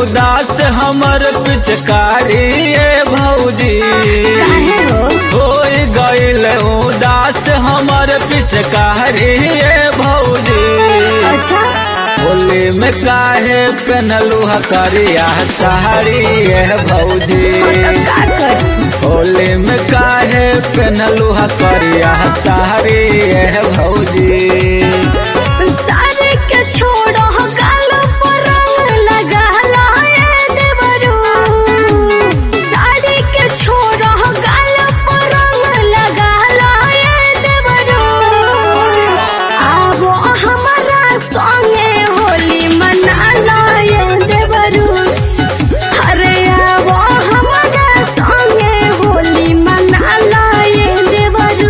उदास हमर पिचकारी भौजी हो गईल उदास हमर पिचकारी भौजी। अच्छा होली में काहे पहनलू करिया साड़ी भौजी। होली में काहे पहनलू करिया साड़ी भौजी। सारे के छोड़ो गाल पर रंग लगा लाए देवरू। सारे के छोड़ो गाल पर रंग लगा लाए देवरू। आवो हमारा संगे होली मना लाए देवरू। अरे आवो हमारा संगे होली मना लाए देवरू।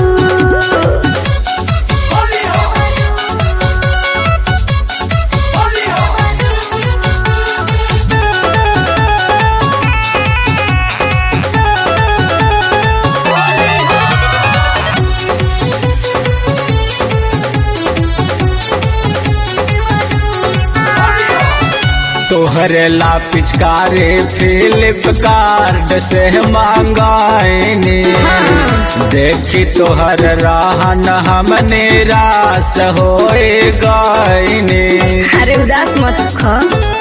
तोहरे ला पिचकारी फ्लिपकार्ट से मांगाइनी। देखी तोहर रहन हम निराश हो गईनी। अरे उदास मत खा।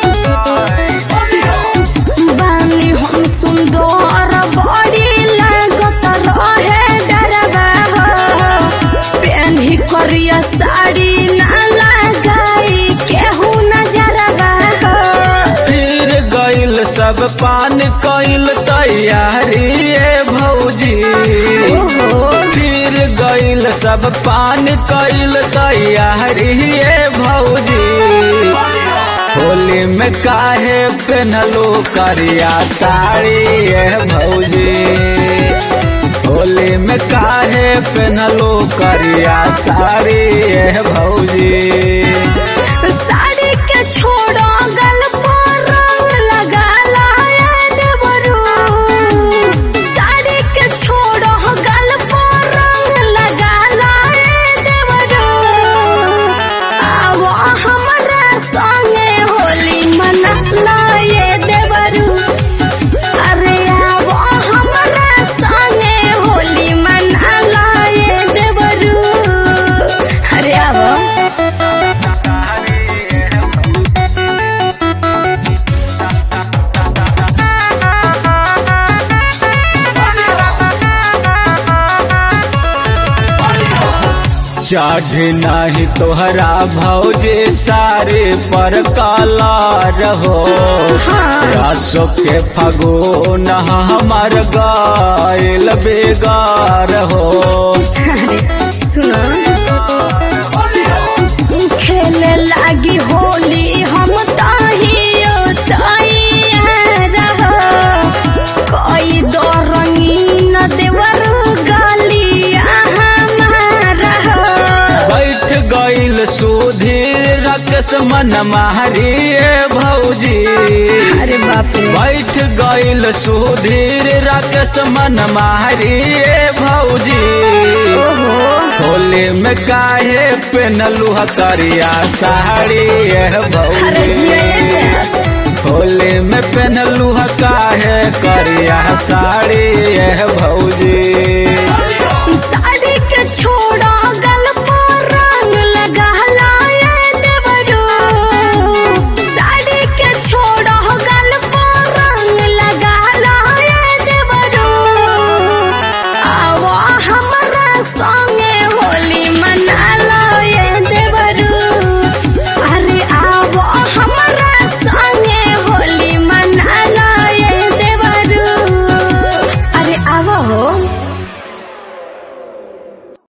बानी हम सुंदर बड़ी लागत रहे डरवा हो। पेन्ही करिया साड़ी ना लगाई केहू नजरवा हो। फिर गईल सब पान कईल तैयारी भौजी। फिर गईल सब पान कईल तैयारी भौजी। होली में काहे पहनलो करिया साड़ी भौजी। होली में काहे पहनलो करिया साड़ी भौजी। साड़ी के छोड़ो गल पर रंग लगा लाए देवरू। साड़ी के छोड़ो गल पर रंग लगा लाए देवरू। आवो हमरा संगे होली मना लाए देवरू। अरे आवो हमरा संगे होली मना लाए देवरू। अरे आवो चढ़ नहीं तोहरा भौजी सारे पर काला रहो। रासो के फगुन हमार गायल बेगार हो। सुनो खेले लागी होली हम ताहियो तैयार हो। कोई दो रंगीन देवर गालिया हमारा हो। बैठ गईल सुधीर रकस मन मारी भौजी। अरे बाप रे बैठ गईल सुधीर रकस मन मारी भौजी। होली में काहे पहनलू करिया साड़ी भौजी। होली में पहनलू काहे करिया साड़ी भौजी। साड़ी के